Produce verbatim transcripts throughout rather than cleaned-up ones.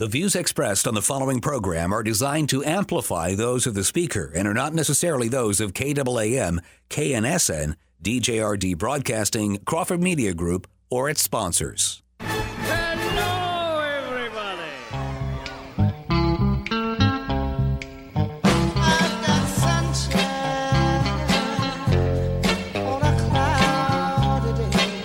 The views expressed on the following program are designed to amplify those of the speaker and are not necessarily those of K A A M, K N S N, D J R D Broadcasting, Crawford Media Group, or its sponsors. Hello, everybody. I've got sunshine on a cloudy day.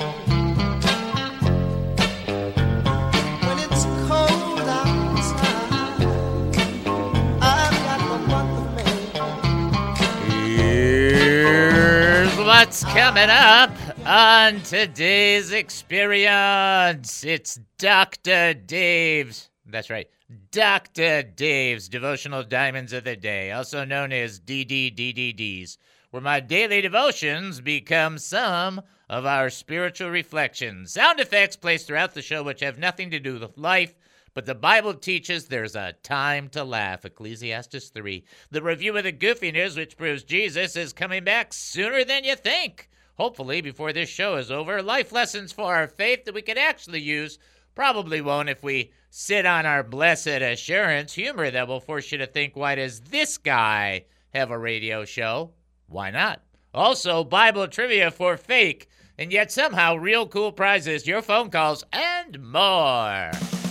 When it's cold outside, I've got the month of May. Here's what's coming up on today's experience. It's Doctor Dave's, that's right, Doctor Dave's Devotional Diamonds of the Day, also known as D D D D Ds, where my daily devotions become some of our spiritual reflections. Sound effects placed throughout the show which have nothing to do with life, but the Bible teaches there's a time to laugh. Ecclesiastes three. The review of the goofy news, which proves Jesus is coming back sooner than you think. Hopefully, before this show is over, life lessons for our faith that we could actually use. Probably won't if we sit on our blessed assurance. Humor that will force you to think, why does this guy have a radio show? Why not? Also, Bible trivia for fake, and yet somehow real cool prizes, your phone calls, and more.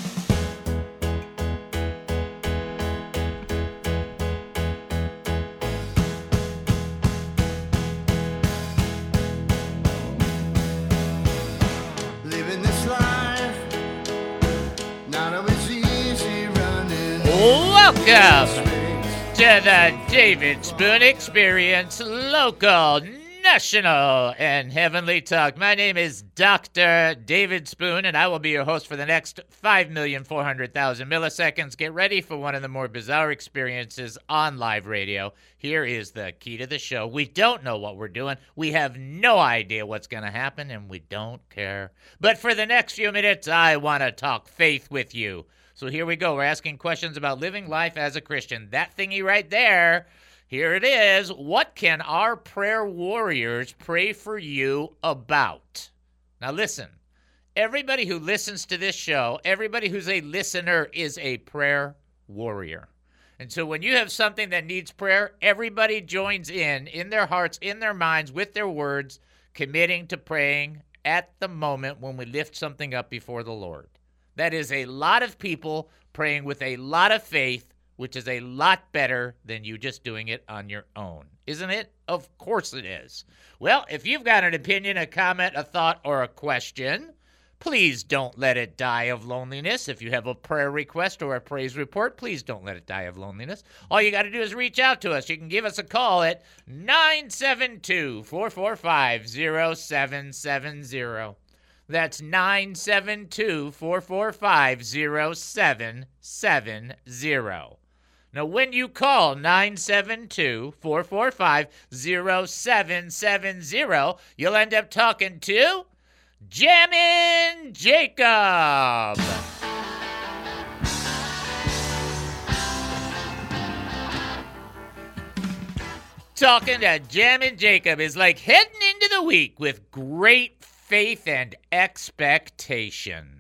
Living this life, not always easy running. Welcome to the David Spoon Experience, local, national, and heavenly talk. My name is Doctor David Spoon, and I will be your host for the next five million four hundred thousand milliseconds. Get ready for one of the more bizarre experiences on live radio. Here is the key to the show. We don't know what we're doing. We have no idea what's going to happen, and we don't care. But for the next few minutes, I want to talk faith with you. So here we go. We're asking questions about living life as a Christian. That thingy right there, here it is. What can our prayer warriors pray for you about? Now listen, everybody who listens to this show, everybody who's a listener is a prayer warrior. And so when you have something that needs prayer, everybody joins in, in their hearts, in their minds, with their words, committing to praying at the moment when we lift something up before the Lord. That is a lot of people praying with a lot of faith, which is a lot better than you just doing it on your own. Isn't it? Of course it is. Well, if you've got an opinion, a comment, a thought, or a question, please don't let it die of loneliness. If you have a prayer request or a praise report, please don't let it die of loneliness. All you got to do is reach out to us. You can give us a call at nine seven two, four four five, zero seven seven zero. That's nine seven two, four four five, zero seven seven zero. Now, when you call nine seven two, four four five, zero seven seven zero, you'll end up talking to Jammin' Jacob. Talking to Jammin' Jacob is like heading into the week with great faith and expectation.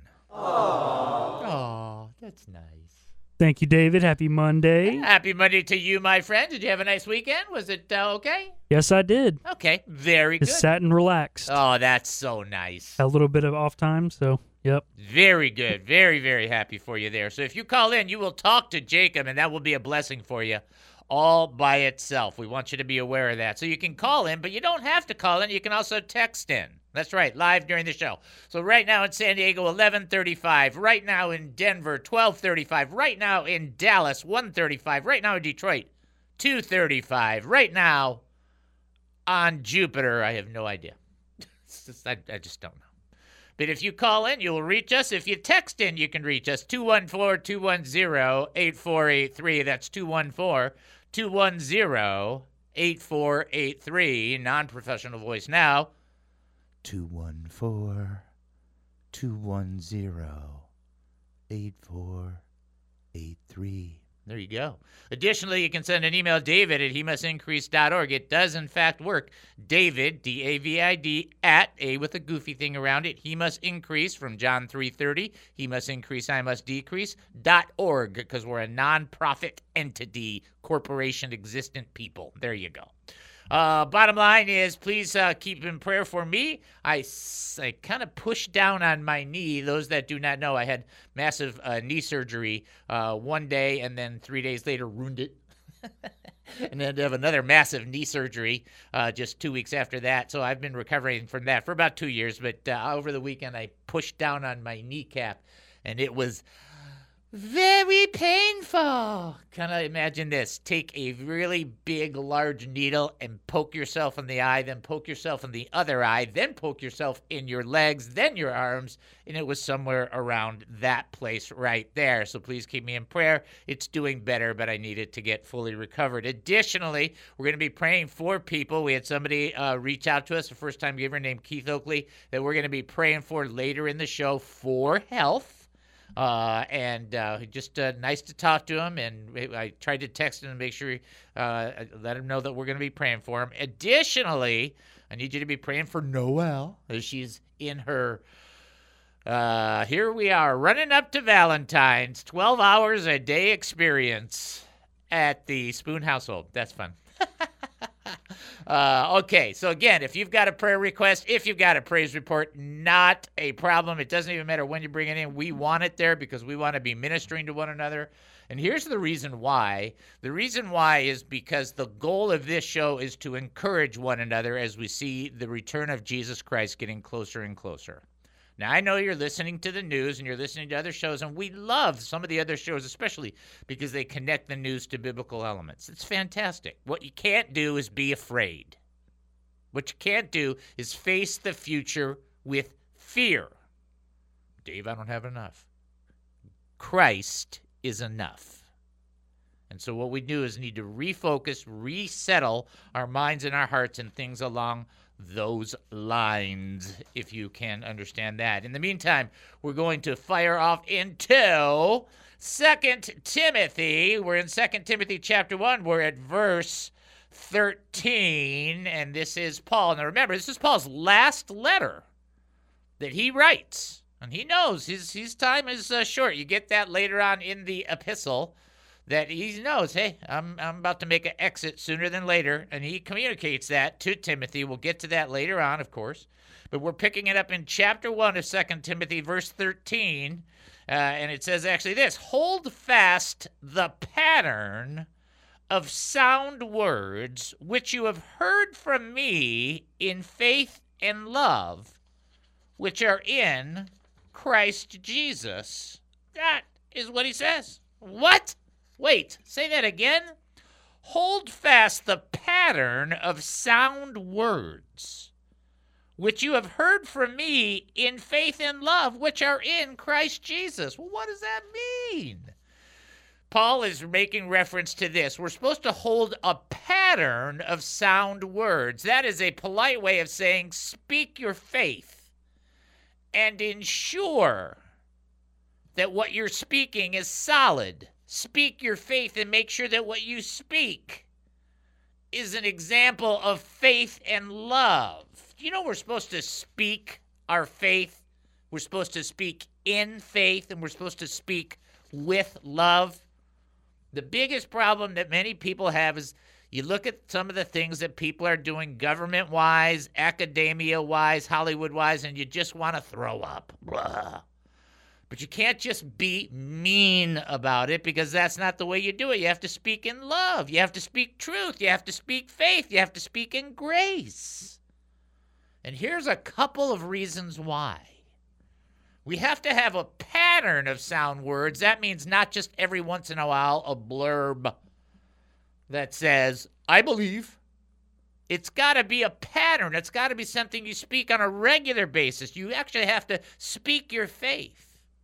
Oh, that's nice. Thank you, David. Happy Monday. Happy Monday to you, my friend. Did you have a nice weekend? Was it uh, okay? Yes, I did. Okay, very good. Just sat and relaxed. Oh, that's so nice. Had a little bit of off time, so, yep. Very good. Very, very happy for you there. So if you call in, you will talk to Jacob, and that will be a blessing for you all by itself. We want you to be aware of that. So you can call in, but you don't have to call in. You can also text in. That's right, live during the show. So right now in San Diego, eleven thirty-five. Right now in Denver, twelve thirty-five. Right now in Dallas, one thirty-five. Right now in Detroit, two thirty-five. Right now on Jupiter, I have no idea. It's just, I, I just don't know. But if you call in, you'll reach us. If you text in, you can reach us. two one four, two one zero, eight four eight three. That's two one four, two one zero, eight four eight three. Non-professional voice now. two one four, two one zero, eight four eight three. There you go. Additionally, you can send an email, David at he must increase dot org. It does, in fact, work. David, D A V I D, at, A with a goofy thing around it, he must increase from John three thirty, he must increase, I must decrease, dot org, because we're a nonprofit entity, corporation, existent people. There you go. Uh, bottom line is, please uh, keep in prayer for me. I, I kind of pushed down on my knee. Those that do not know, I had massive uh, knee surgery uh, one day, and then three days later ruined it. And then have another massive knee surgery uh, just two weeks after that. So I've been recovering from that for about two years. But uh, over the weekend, I pushed down on my kneecap, and it was very painful. Kind of imagine this. Take a really big, large needle and poke yourself in the eye, then poke yourself in the other eye, then poke yourself in your legs, then your arms, and it was somewhere around that place right there. So please keep me in prayer. It's doing better, but I need it to get fully recovered. Additionally, we're going to be praying for people. We had somebody uh, reach out to us, a first-time giver named Keith Oakley, that we're going to be praying for later in the show for health. Uh, and uh, just uh, nice to talk to him, and I tried to text him to make sure, uh, let him know that we're going to be praying for him. Additionally, I need you to be praying for Noelle, as she's in her, uh, here we are, running up to Valentine's, twelve hours a day experience at the Spoon household. That's fun. Uh, okay, so again, if you've got a prayer request, if you've got a praise report, not a problem. It doesn't even matter when you bring it in. We want it there because we want to be ministering to one another. And here's the reason why. The reason why is because the goal of this show is to encourage one another as we see the return of Jesus Christ getting closer and closer. Now, I know you're listening to the news and you're listening to other shows, and we love some of the other shows, especially because they connect the news to biblical elements. It's fantastic. What you can't do is be afraid. What you can't do is face the future with fear. Dave, I don't have enough. Christ is enough. And so what we do is need to refocus, resettle our minds and our hearts and things along those lines, if you can understand that. In the meantime, we're going to fire off into Second Timothy. We're in Second Timothy chapter one. We're at verse thirteen, and this is Paul. Now remember, this is Paul's last letter that he writes, and he knows his, his time is uh, short. You get that later on in the epistle, that he knows, hey, I'm I'm about to make an exit sooner than later, and he communicates that to Timothy. We'll get to that later on, of course, but we're picking it up in chapter one of Second Timothy, verse thirteen, uh, and it says actually this: hold fast the pattern of sound words which you have heard from me in faith and love, which are in Christ Jesus. That is what he says. What? Wait, say that again. Hold fast the pattern of sound words, which you have heard from me in faith and love, which are in Christ Jesus. Well, what does that mean? Paul is making reference to this. We're supposed to hold a pattern of sound words. That is a polite way of saying speak your faith and ensure that what you're speaking is solid. Speak your faith and make sure that what you speak is an example of faith and love. You know, we're supposed to speak our faith. We're supposed to speak in faith, and we're supposed to speak with love. The biggest problem that many people have is you look at some of the things that people are doing government-wise, academia-wise, Hollywood-wise, and you just want to throw up. Blah. But you can't just be mean about it, because that's not the way you do it. You have to speak in love. You have to speak truth. You have to speak faith. You have to speak in grace. And here's a couple of reasons why. We have to have a pattern of sound words. That means not just every once in a while a blurb that says, I believe. It's got to be a pattern. It's got to be something you speak on a regular basis. You actually have to speak your faith.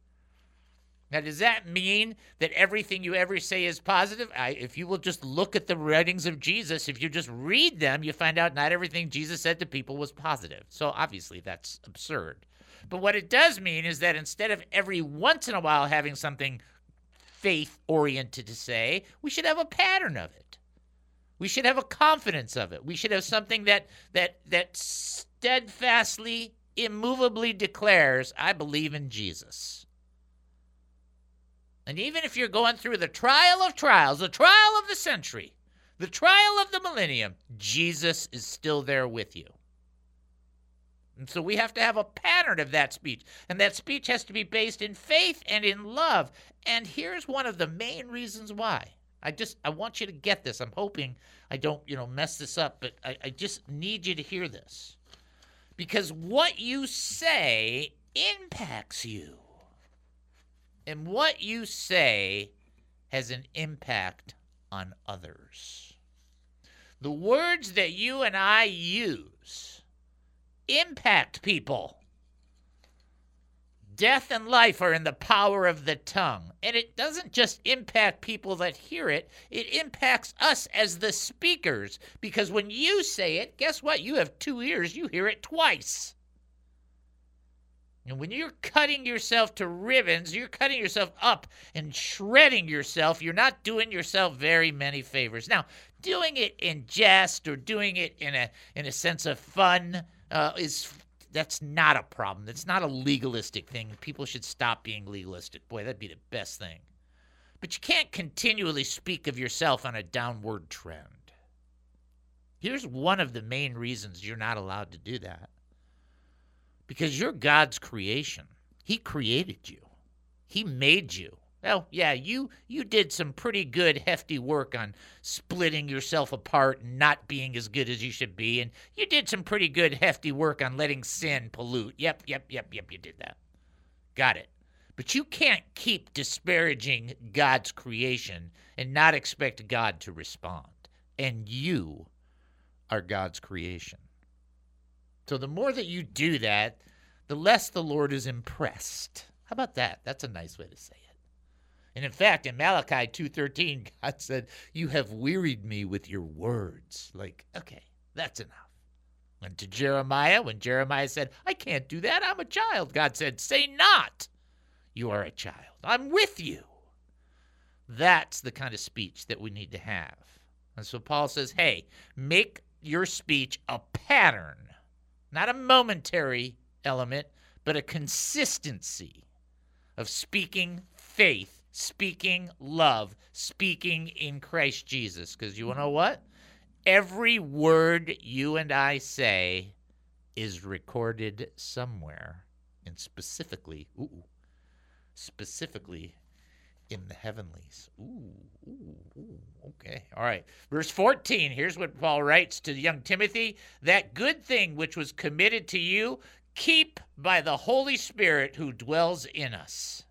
Now, does that mean that everything you ever say is positive? I, if you will just look at the writings of Jesus, if you just read them, you find out not everything Jesus said to people was positive. So obviously that's absurd. But what it does mean is that instead of every once in a while having something faith-oriented to say. We should have a pattern of it. We should have a confidence of it. We should have something that that that steadfastly, immovably declares, I believe in Jesus. And even if you're going through the trial of trials, the trial of the century, the trial of the millennium, Jesus is still there with you. And so we have to have a pattern of that speech. And that speech has to be based in faith and in love. And here's one of the main reasons why. I just, I want you to get this. I'm hoping I don't, you know, mess this up, but I, I just need you to hear this. Because what you say impacts you. And what you say has an impact on others. The words that you and I use impact people. Death and life are in the power of the tongue. And it doesn't just impact people that hear it, it impacts us as the speakers. Because when you say it, guess what? You have two ears, you hear it twice. And when you're cutting yourself to ribbons, you're cutting yourself up and shredding yourself, you're not doing yourself very many favors. Now, doing it in jest or doing it in a in a sense of fun uh, is that's not a problem. It's not a legalistic thing. People should stop being legalistic. Boy, that'd be the best thing. But you can't continually speak of yourself on a downward trend. Here's one of the main reasons you're not allowed to do that. Because you're God's creation. He created you. He made you. Well, yeah, you you did some pretty good, hefty work on splitting yourself apart and not being as good as you should be. And you did some pretty good, hefty work on letting sin pollute. Yep, yep, yep, yep, you did that. Got it. But you can't keep disparaging God's creation and not expect God to respond. And you are God's creation. So the more that you do that, the less the Lord is impressed. How about that? That's a nice way to say it. And in fact, in Malachi two thirteen, God said, you have wearied me with your words. Like, okay, that's enough. And to Jeremiah, when Jeremiah said, I can't do that, I'm a child, God said, say not, you are a child. I'm with you. That's the kind of speech that we need to have. And so Paul says, hey, make your speech a pattern. Not a momentary element, but a consistency of speaking faith, speaking love, speaking in Christ Jesus. Because you want to know what? Every word you and I say is recorded somewhere, and specifically, ooh, specifically in the heavenlies. Ooh, ooh, ooh, okay. All right. Verse fourteen, here's what Paul writes to young Timothy. That good thing which was committed to you, keep by the Holy Spirit who dwells in us.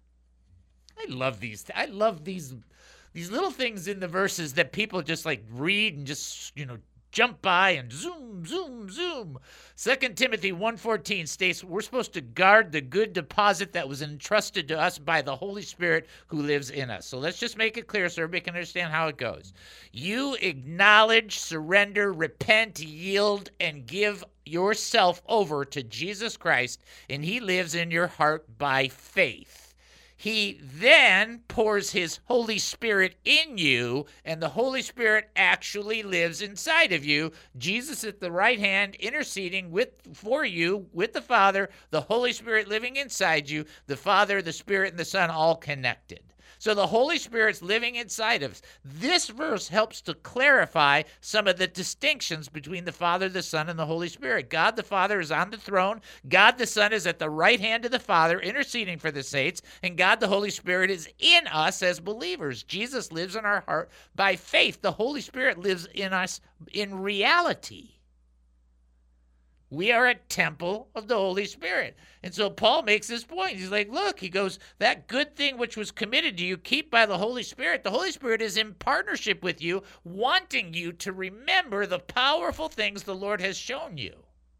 I love these. I love these these little things in the verses that people just like read and just, you know, jump by and zoom, zoom, zoom. Second Timothy one fourteen states we're supposed to guard the good deposit that was entrusted to us by the Holy Spirit who lives in us. So let's just make it clear so everybody can understand how it goes. You acknowledge, surrender, repent, yield, and give yourself over to Jesus Christ, and he lives in your heart by faith. He then pours his Holy Spirit in you, and the Holy Spirit actually lives inside of you. Jesus at the right hand interceding with for you with the Father, the Holy Spirit living inside you, the Father, the Spirit, and the Son all connected. So the Holy Spirit's living inside of us. This verse helps to clarify some of the distinctions between the Father, the Son, and the Holy Spirit. God the Father is on the throne. God the Son is at the right hand of the Father, interceding for the saints. And God the Holy Spirit is in us as believers. Jesus lives in our heart by faith. The Holy Spirit lives in us in reality. We are a temple of the Holy Spirit. And so Paul makes this point. He's like, look, he goes, that good thing which was committed to you, keep by the Holy Spirit. The Holy Spirit is in partnership with you, wanting you to remember the powerful things the Lord has shown you.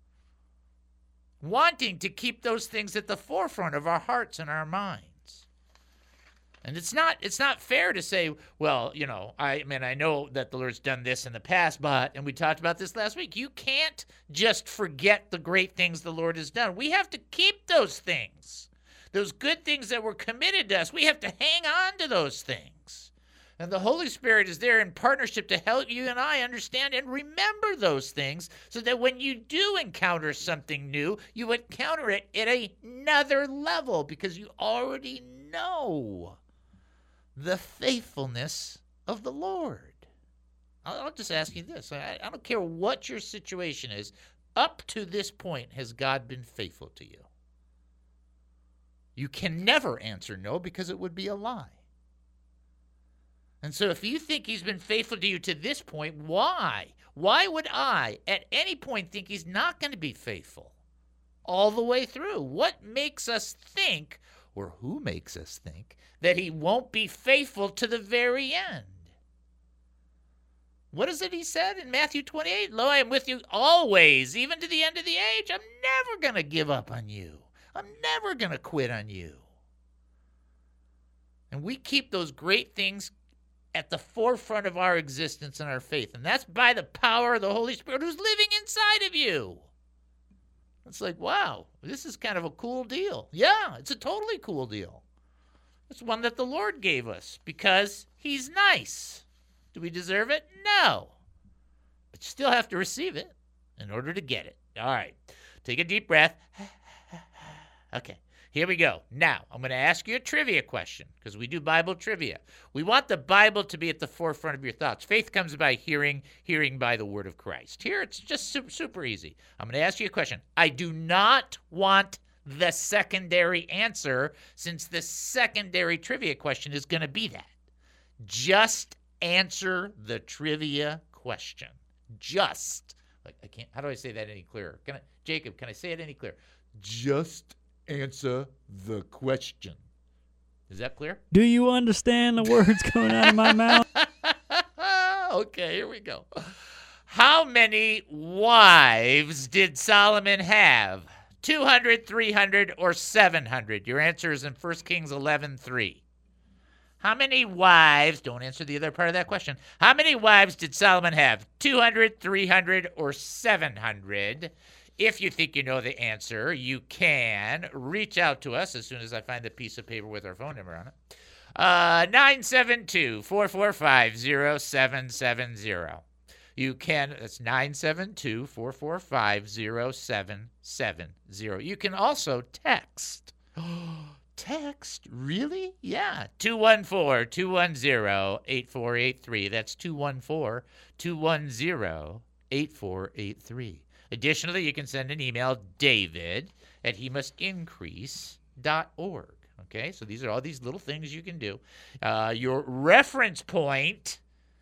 Wanting to keep those things at the forefront of our hearts and our minds. And it's not it's not fair to say, well, you know, I mean, I know that the Lord's done this in the past, but, and we talked about this last week, you can't just forget the great things the Lord has done. We have to keep those things. those good things that were committed to us, we have to hang on to those things. And the Holy Spirit is there in partnership to help you and I understand and remember those things so that when you do encounter something new, you encounter it at another level because you already know the faithfulness of the Lord. I'll, I'll just ask you this. I, I don't care what your situation is. Up to this point, has God been faithful to you? You can never answer no because it would be a lie. And so if you think he's been faithful to you to this point, why? Why would I at any point think he's not going to be faithful all the way through? What makes us think, or who makes us think, that he won't be faithful to the very end? What is it he said in Matthew twenty-eight? Lo, I am with you always, even to the end of the age. I'm never going to give up on you. I'm never going to quit on you. And we keep those great things at the forefront of our existence and our faith. And that's by the power of the Holy Spirit who's living inside of you. It's like, wow, this is kind of a cool deal. Yeah, it's a totally cool deal. It's one that the Lord gave us because he's nice. Do we deserve it? No. But you still have to receive it in order to get it. All right. Take a deep breath. Okay. Here we go. Now, I'm going to ask you a trivia question because we do Bible trivia. We want the Bible to be at the forefront of your thoughts. Faith comes by hearing, hearing by the word of Christ. Here, it's just super, super easy. I'm going to ask you a question. I do not want the secondary answer since the secondary trivia question is going to be that. Just answer the trivia question. Just. Like, I can't, how do I say that any clearer? Can I, Jacob, can I say it any clearer? Just answer the question. Is that clear? Do you understand the words coming out of my mouth? Okay, here we go. How many wives did Solomon have? two hundred, three hundred, or seven hundred? Your answer is in First Kings eleven three. How many wives, don't answer the other part of that question. How many wives did Solomon have? two hundred, three hundred, or seven hundred? If you think you know the answer, you can reach out to us as soon as I find the piece of paper with our phone number on it. Uh, nine seven two, four four five, zero seven seven zero. You can, that's nine seven two, four four five, zero seven seven zero. You can also text. Text? Really? Yeah. two one four, two one zero, eight four eight three. That's two one four, two one zero, eight four eight three. Additionally, you can send an email, david at he must increase dot org. Okay, so these are all these little things you can do. Uh, your reference point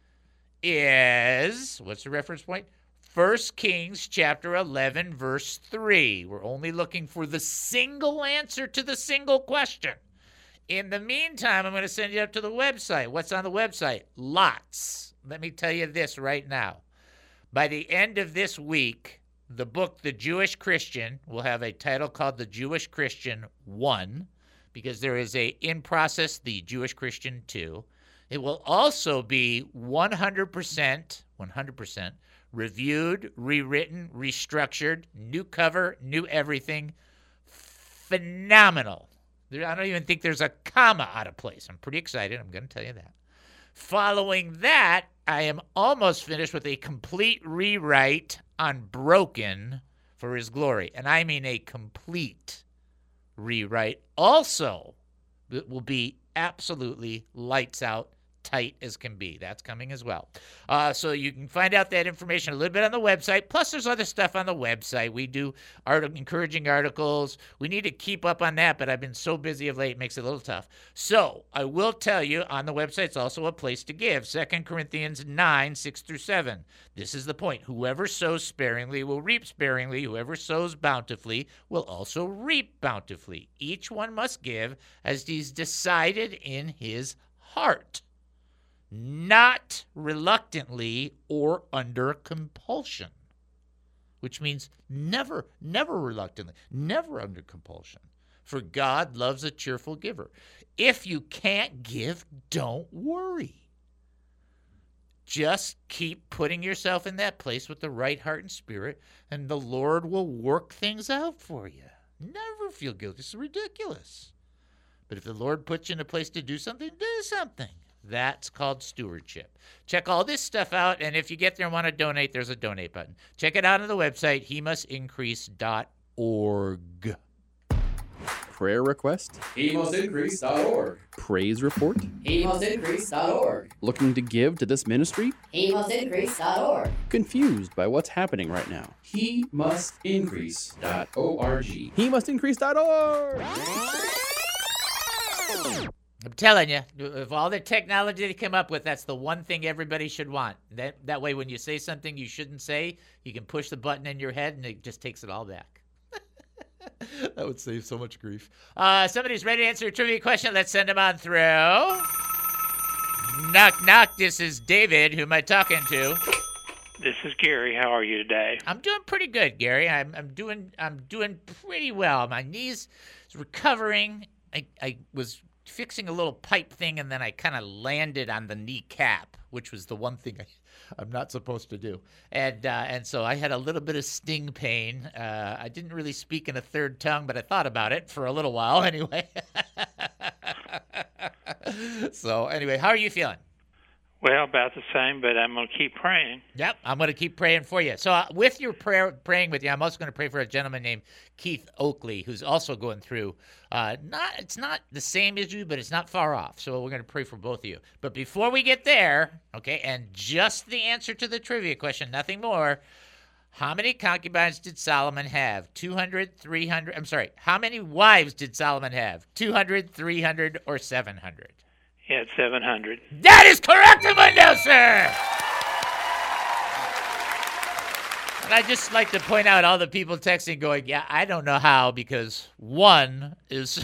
is, what's the reference point? First Kings chapter eleven, verse three. We're only looking for the single answer to the single question. In the meantime, I'm going to send you up to the website. What's on the website? Lots. Let me tell you this right now. By the end of this week, the book, The Jewish Christian, will have a title called The Jewish Christian one, because there is a in process, The Jewish Christian two. It will also be one hundred percent, one hundred percent reviewed, rewritten, restructured, new cover, new everything. Phenomenal. There, I don't even think there's a comma out of place. I'm pretty excited. I'm going to tell you that. Following that, I am almost finished with a complete rewrite on Broken for His Glory. And I mean a complete rewrite. Also, it will be absolutely lights out, tight as can be. That's coming as well. Uh, so you can find out that information a little bit on the website. Plus, there's other stuff on the website. We do art- encouraging articles. We need to keep up on that, but I've been so busy of late, it makes it a little tough. So I will tell you, on the website, it's also a place to give. Second Corinthians nine, six through seven. This is the point. Whoever sows sparingly will reap sparingly. Whoever sows bountifully will also reap bountifully. Each one must give as he's decided in his heart, not reluctantly or under compulsion, which means never, never reluctantly, never under compulsion. For God loves a cheerful giver. If you can't give, don't worry. Just keep putting yourself in that place with the right heart and spirit, and the Lord will work things out for you. Never feel guilty. It's ridiculous. But if the Lord puts you in a place to do something, do something. That's called stewardship. Check all this stuff out, and if you get there and want to donate, there's a donate button. Check it out on the website, he must increase dot org. Prayer request? he must increase dot org. Praise report? he must increase dot org. Looking to give to this ministry? he must increase dot org. Confused by what's happening right now? he must increase dot org. He must increase dot org. I'm telling you, of all the technology they come up with, that's the one thing everybody should want. That that way, when you say something you shouldn't say, you can push the button in your head and it just takes it all back. That would save so much grief. Uh, somebody's ready to answer a trivia question. Let's send them on through. Knock, knock. This is David. Who am I talking to? This is Gary. How are you today? I'm doing pretty good, Gary. I'm I'm doing I'm doing pretty well. My knees is recovering. I I was fixing a little pipe thing, and then I kind of landed on the kneecap, which was the one thing I, I'm not supposed to do. And uh, and so I had a little bit of sting pain. Uh, I didn't really speak in a third tongue, but I thought about it for a little while anyway. So anyway, how are you feeling? Well, about the same, but I'm going to keep praying. Yep, I'm going to keep praying for you. So uh, with your prayer, praying with you, I'm also going to pray for a gentleman named Keith Oakley, who's also going through, uh, not it's not the same issue, but it's not far off. So we're going to pray for both of you. But before we get there, okay, and just the answer to the trivia question, nothing more, how many concubines did Solomon have? two hundred, three hundred, I'm sorry, how many wives did Solomon have? two hundred, three hundred, or seven hundred? He had seven hundred. That is correct, Mundo, sir! And I just like to point out all the people texting going, yeah, I don't know how, because one is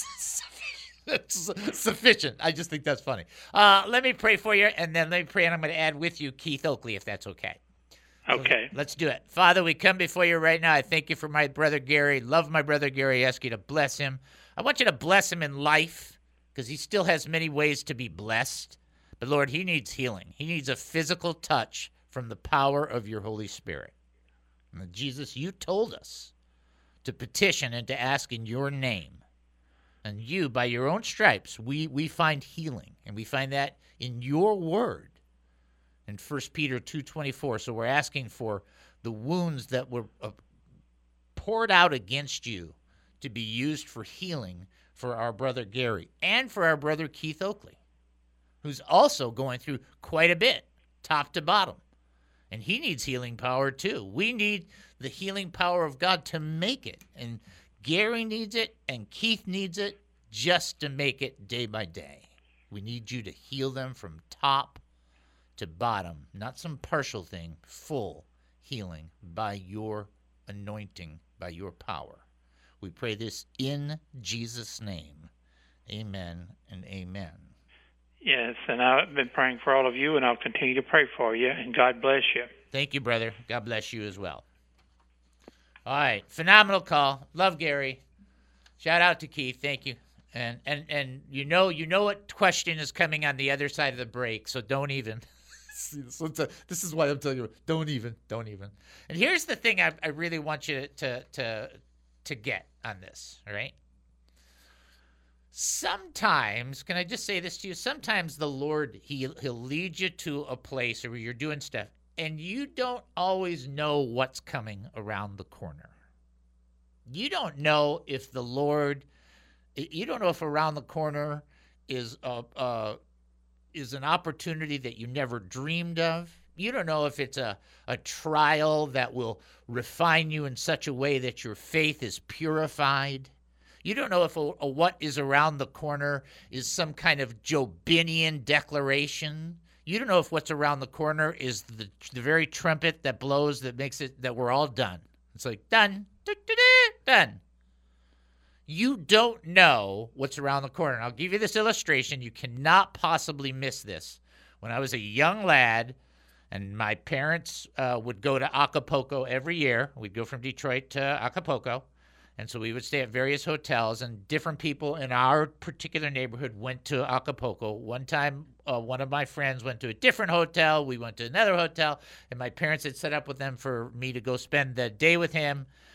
sufficient. I just think that's funny. Uh, let me pray for you, and then let me pray, and I'm going to add with you Keith Oakley, if that's okay. Okay. So let's do it. Father, we come before you right now. I thank you for my brother Gary. Love my brother Gary. I ask you to bless him. I want you to bless him in life, because he still has many ways to be blessed. But, Lord, he needs healing. He needs a physical touch from the power of your Holy Spirit. And Jesus, you told us to petition and to ask in your name. And you, by your own stripes, we, we find healing. And we find that in your word in First Peter two twenty-four. So we're asking for the wounds that were uh, poured out against you to be used for healing for our brother Gary and for our brother Keith Oakley, who's also going through quite a bit, top to bottom. And he needs healing power too. We need the healing power of God to make it. And Gary needs it, and Keith needs it just to make it day by day. We need you to heal them from top to bottom, not some partial thing, full healing by your anointing, by your power. We pray this in Jesus' name. Amen and amen. Yes, and I've been praying for all of you, and I'll continue to pray for you, and God bless you. Thank you, brother. God bless you as well. All right, phenomenal call. Love Gary. Shout out to Keith. Thank you. And and and you know you know what question is coming on the other side of the break, so don't even. So a, this is why I'm telling you, don't even, don't even. And here's the thing I, I really want you to to to get on this, all right? Sometimes, can I just say this to you? Sometimes the Lord, he, he'll lead you to a place where you're doing stuff, and you don't always know what's coming around the corner. You don't know if the Lord, you don't know if around the corner is a, a is an opportunity that you never dreamed of. You don't know if it's a, a trial that will refine you in such a way that your faith is purified. You don't know if a, a what is around the corner is some kind of Jobinian declaration. You don't know if what's around the corner is the, the very trumpet that blows that makes it that we're all done. It's like, done, done. You don't know what's around the corner. And I'll give you this illustration. You cannot possibly miss this. When I was a young lad, and my parents uh, would go to Acapulco every year. We'd go from Detroit to Acapulco. And so we would stay at various hotels, and different people in our particular neighborhood went to Acapulco. One time, uh, one of my friends went to a different hotel. We went to another hotel, and my parents had set up with them for me to go spend the day with him.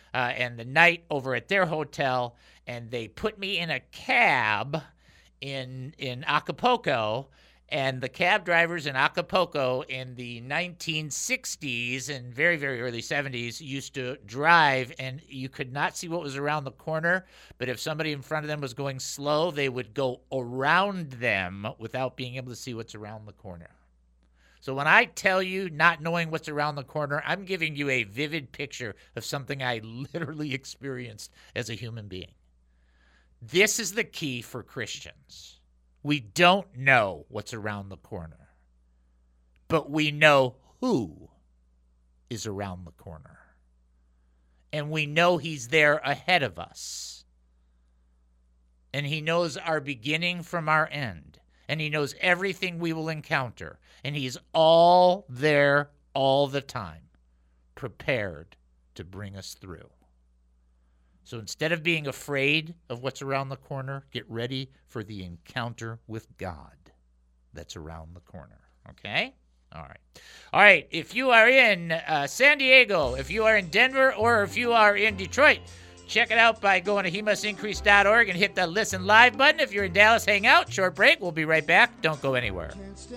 uh, and the night over at their hotel, and they put me in a cab in in Acapulco. And the cab drivers in Acapulco in the nineteen sixties and very, very early seventies used to drive, and you could not see what was around the corner. But if somebody in front of them was going slow, they would go around them without being able to see what's around the corner. So when I tell you not knowing what's around the corner, I'm giving you a vivid picture of something I literally experienced as a human being. This is the key for Christians. We don't know what's around the corner, but we know who is around the corner. And we know he's there ahead of us. And he knows our beginning from our end. And he knows everything we will encounter. And he's all there all the time, prepared to bring us through. So instead of being afraid of what's around the corner, get ready for the encounter with God that's around the corner, okay? All right. All right, if you are in uh, San Diego, if you are in Denver, or if you are in Detroit, check it out by going to he must increase dot org and hit the Listen Live button. If you're in Dallas, hang out. Short break. We'll be right back. Don't go anywhere.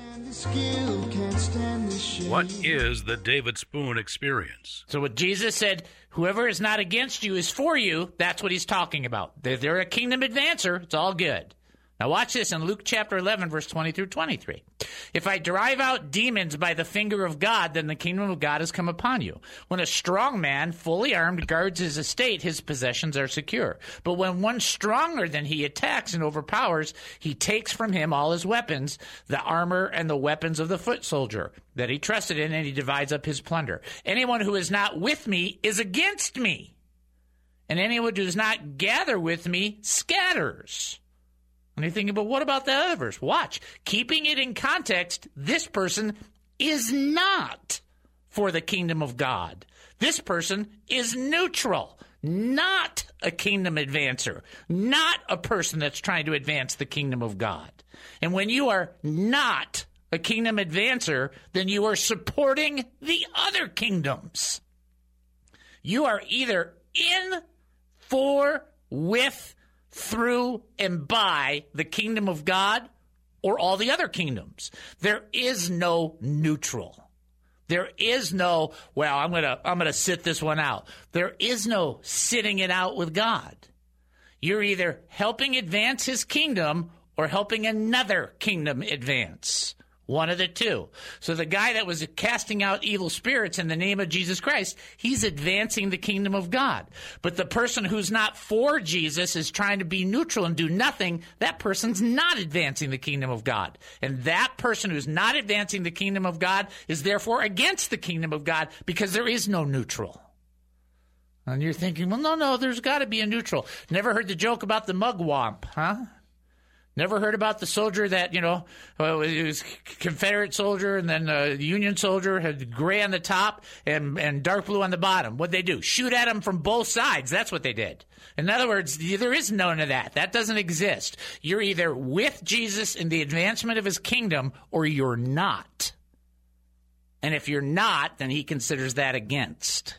What is the David Spoon Experience? So what Jesus said, whoever is not against you is for you, that's what he's talking about. They're, they're a kingdom advancer. It's all good. Now watch this in Luke chapter eleven, verse twenty through twenty-three. If I drive out demons by the finger of God, then the kingdom of God has come upon you. When a strong man, fully armed, guards his estate, his possessions are secure. But when one stronger than he attacks and overpowers, he takes from him all his weapons, the armor and the weapons of the foot soldier that he trusted in, and he divides up his plunder. Anyone who is not with me is against me, and anyone who does not gather with me scatters. And you're thinking, but what about the other verse? Watch. Keeping it in context, this person is not for the kingdom of God. This person is neutral, not a kingdom advancer, not a person that's trying to advance the kingdom of God. And when you are not a kingdom advancer, then you are supporting the other kingdoms. You are either in, for, with, through, and by the kingdom of God or all the other kingdoms. There is no neutral. There is no, well, I'm going to I'm going to sit this one out. There is no sitting it out with God. You're either helping advance his kingdom or helping another kingdom advance. One of the two. So the guy that was casting out evil spirits in the name of Jesus Christ, he's advancing the kingdom of God. But the person who's not for Jesus is trying to be neutral and do nothing. That person's not advancing the kingdom of God. And that person who's not advancing the kingdom of God is therefore against the kingdom of God, because there is no neutral. And you're thinking, well, no, no, there's got to be a neutral. Never heard the joke about the mugwump, huh? Never heard about the soldier that, you know, well, it was Confederate soldier, and then uh, the Union soldier had gray on the top and, and dark blue on the bottom. What'd they do? Shoot at him from both sides. That's what they did. In other words, there is none of that. That doesn't exist. You're either with Jesus in the advancement of his kingdom, or you're not. And if you're not, then he considers that against.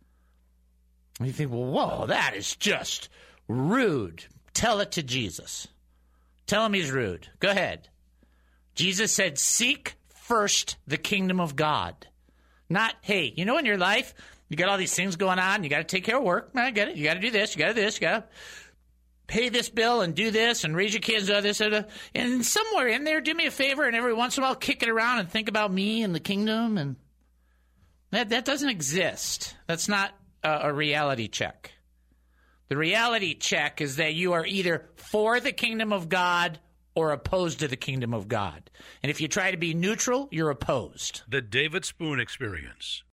And you think, well, whoa, that is just rude. Tell it to Jesus. Tell him he's rude. Go ahead. Jesus said, seek first the kingdom of God. Not, hey, you know, in your life, you got all these things going on. You got to take care of work. I get it. You got to do this. You got to do this. You got to pay this bill and do this and raise your kids. Do this, and, and somewhere in there, do me a favor, and every once in a while, kick it around and think about me and the kingdom. And that, that doesn't exist. That's not a, a reality check. The reality check is that you are either for the kingdom of God or opposed to the kingdom of God. And if you try to be neutral, you're opposed. The David Spoon Experience.